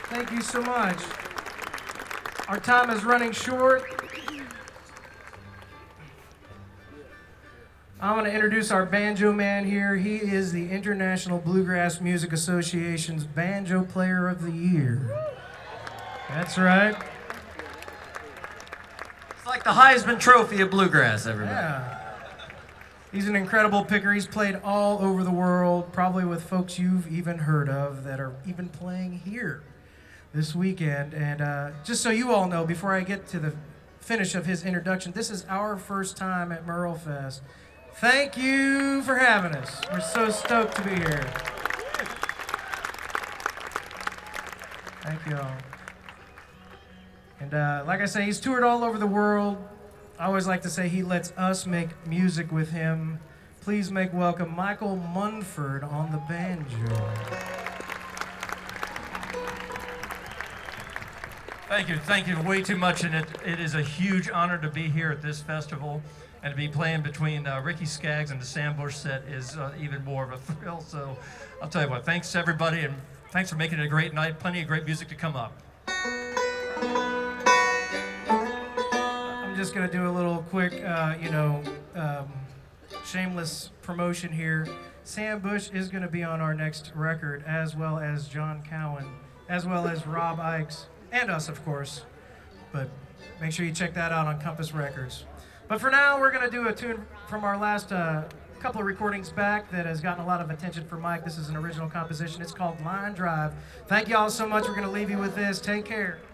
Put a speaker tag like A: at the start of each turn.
A: Thank you so much. Our time is running short. I want to introduce our banjo man here. He is the International Bluegrass Music Association's Banjo Player of the Year. That's right.
B: It's like the Heisman Trophy of bluegrass, everybody.
A: Yeah. He's an incredible picker. He's played all over the world, probably with folks you've even heard of that are even playing here this weekend. And just so you all know, before I get to the finish of his introduction, this is our first time at Merle Fest. Thank you for having us. We're so stoked to be here. Thank you all. And like I say, he's toured all over the world. I always like to say he lets us make music with him. Please make welcome Michael Munford on the banjo.
C: Thank you way too much, and it is a huge honor to be here at this festival, and to be playing between Ricky Skaggs and the Sam Bush set is even more of a thrill. So I'll tell you what, thanks everybody, and thanks for making it a great night. Plenty of great music to come up.
A: I'm just gonna do a little quick, shameless promotion here. Sam Bush is gonna be on our next record, as well as John Cowan, as well as Rob Ikes, and us, of course. But make sure you check that out on Compass Records. But for now, we're gonna do a tune from our last couple of recordings back that has gotten a lot of attention for Mike. This is an original composition. It's called Line Drive. Thank you all so much. We're gonna leave you with this. Take care.